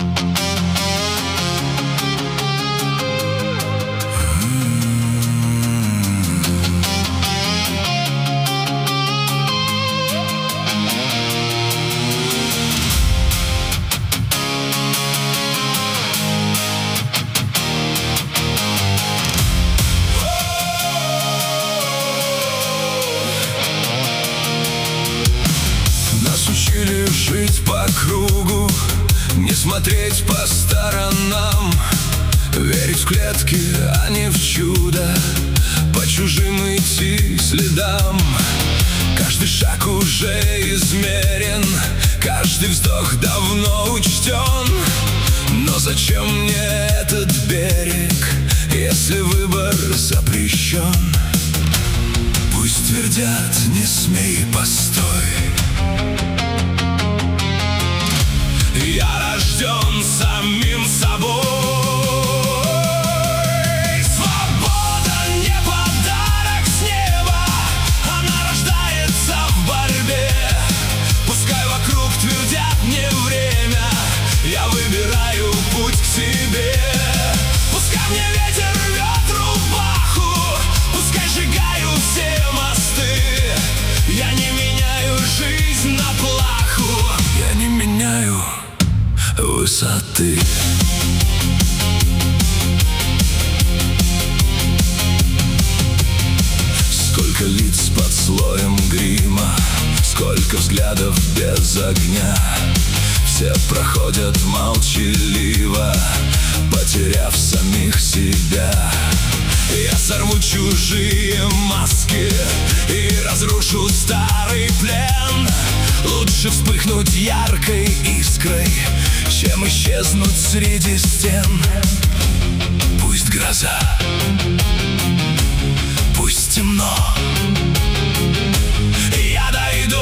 Учили жить по кругу, не смотреть по сторонам, верить в клетки, а не в чудо, по чужим идти следам. Каждый шаг уже измерен, каждый вздох давно учтен. Но зачем мне этот берег, если выбор запрещен? Пусть твердят: не смей, постой. Я рожден самим собой. Свобода не подарок с неба, она рождается в борьбе. Пускай вокруг твердят мне время, я выбираю путь к себе. Пускай мне ветер рвет рубаху, пускай сжигаю все мосты. Я не меняю жизнь на плаху, я не меняю высоты. Сколько лиц под слоем грима, сколько взглядов без огня. Все проходят молчаливо, потеряв самих себя. Я сорву чужие маски и разрушу старый плен. Лучше вспыхнуть яркой искрой, чем исчезнуть среди стен. Пусть гроза, пусть темно, я дойду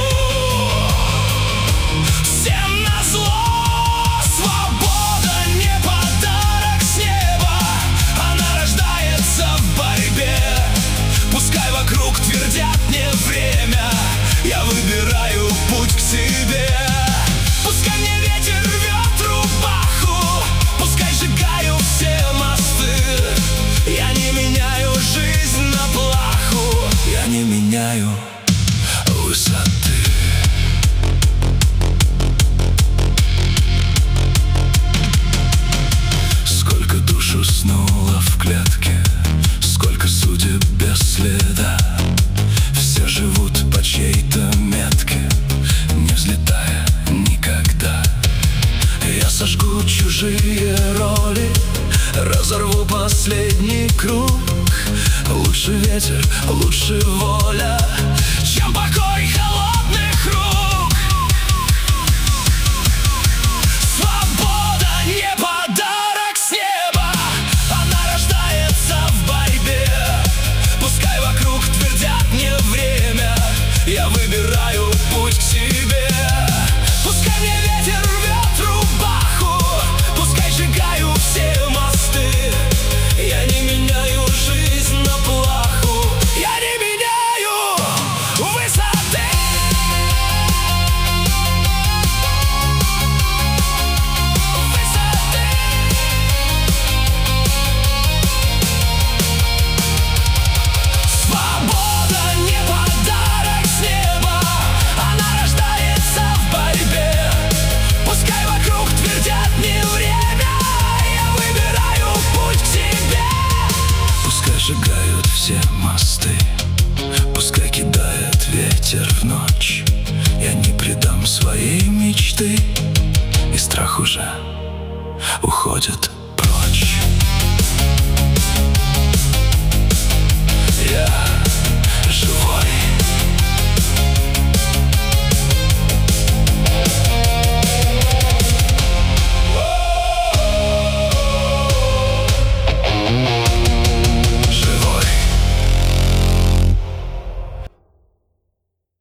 всем назло. Свобода не подарок с неба, она рождается в борьбе. Пускай вокруг твердят мне время, я выбираю путь к себе. Пускай мне ветер рвет рубаху, пускай сжигаю все мосты. Я не меняю жизнь на плаху, я не меняю высоты. Сколько душ уснуло в клетке, сколько судеб без следа. Все живут по чьей-то метке, не взлетая никогда. Я сожгу чужие роли, разорву последний круг. Лучше ветер, лучше воля, чем покой холодных рук. Свобода не подарок с неба, она рождается в борьбе. Пускай вокруг твердят мне время, я выбираю путь к себе. Пускай мне ветер рвет рубаху, пускай сжигаю все мосты. Я не меняю жизнь на плаху, я не меняю высоты. Свобода не подарок с неба, она рождается в борьбе. Пускай вокруг твердят мне время, я выбираю путь к себе. Пускай сжигают все мосты, пускай кидает ветер в ночь. Я не предам своей мечты, и страх уже уходит